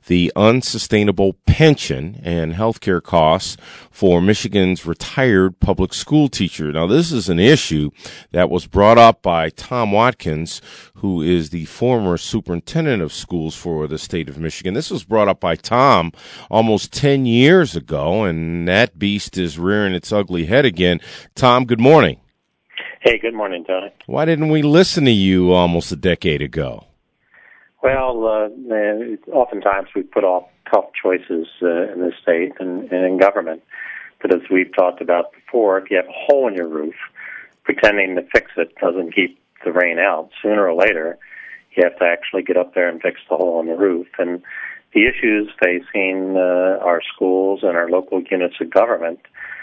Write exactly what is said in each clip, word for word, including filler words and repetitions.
the unsustainable pension and healthcare costs for Michigan's retired public school teacher. Now, this is an issue that was brought up by Tom Watkins, who is the former superintendent of schools for the state of Michigan. This was brought up by Tom almost ten years ago, and that beast is rearing its ugly head again. Tom, good morning. Hey, good morning, Tony. Why didn't we listen to you almost a decade ago? Well, uh, oftentimes we put off tough choices uh, in this state and, and in government. But as we've talked about before, if you have a hole in your roof, pretending to fix it doesn't keep the rain out. Sooner or later, you have to actually get up there and fix the hole in the roof. And the issues facing uh, our schools and our local units of government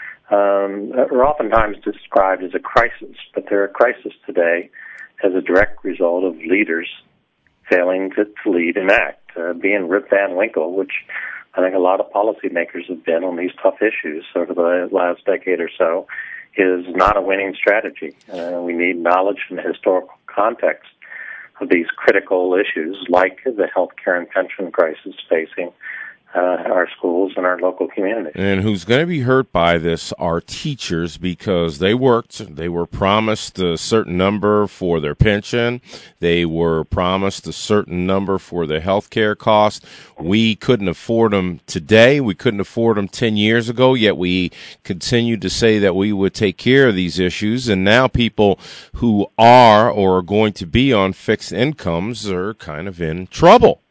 um, are oftentimes described as a crisis, but they're a crisis today as a direct result of leaders failing to, to lead and act. Uh, being Rip Van Winkle, which I think a lot of policymakers have been on these tough issues over the last decade or so, is not a winning strategy. Uh, we need knowledge and historical context of these critical issues like the health care and pension crisis facing Uh, our schools and our local communities. And who's going to be hurt by this are teachers, because they worked, they were promised a certain number for their pension, they were promised a certain number for their health care costs. We couldn't afford them today, we couldn't afford them ten years ago, yet we continued to say that we would take care of these issues, and now people who are or are going to be on fixed incomes are kind of in trouble.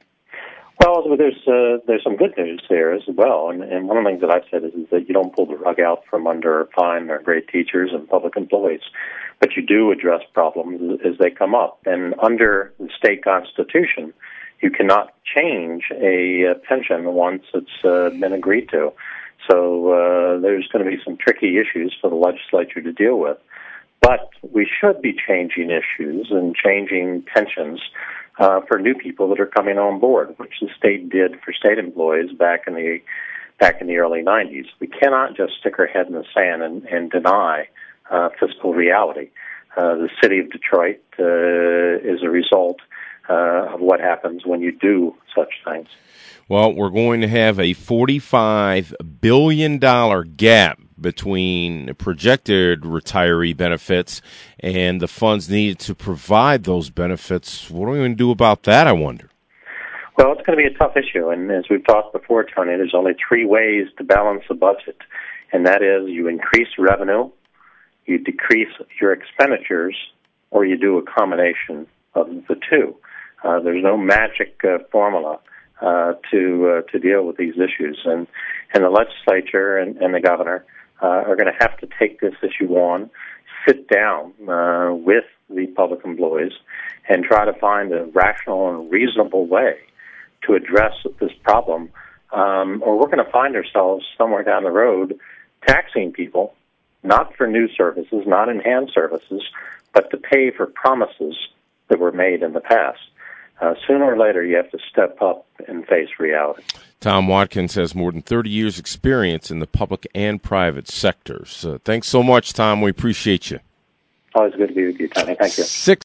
Well, there's uh, there's some good news there as well, and, and one of the things that I've said is, is that you don't pull the rug out from under fine or great teachers and public employees, but you do address problems as they come up. And under the state constitution, you cannot change a uh, pension once it's uh, been agreed to. So uh, there's going to be some tricky issues for the legislature to deal with. But we should be changing issues and changing pensions Uh, for new people that are coming on board, which the state did for state employees back in the back in the early nineties. We cannot just stick our head in the sand and, and deny uh, fiscal reality. Uh, the city of Detroit uh, is a result uh, of what happens when you do such things. Well, we're going to have a forty-five billion dollars gap between projected retiree benefits and the funds needed to provide those benefits. What are we going to do about that, I wonder? Well, it's going to be a tough issue, and as we've talked before, Tony, there's only three ways to balance the budget, and that is you increase revenue, you decrease your expenditures, or you do a combination of the two. Uh, there's no magic uh, formula uh, to uh, to deal with these issues, and, and the legislature and, and the governor Uh, are going to have to take this issue on, sit down uh, with the public employees, and try to find a rational and reasonable way to address this problem, um, or we're going to find ourselves somewhere down the road taxing people, not for new services, not enhanced services, but to pay for promises that were made in the past. Uh, sooner or later, you have to step up and face reality. Tom Watkins has more than thirty years' experience in the public and private sectors. Uh, thanks so much, Tom. We appreciate you. Always good to be with you, Tony. Thank you. Six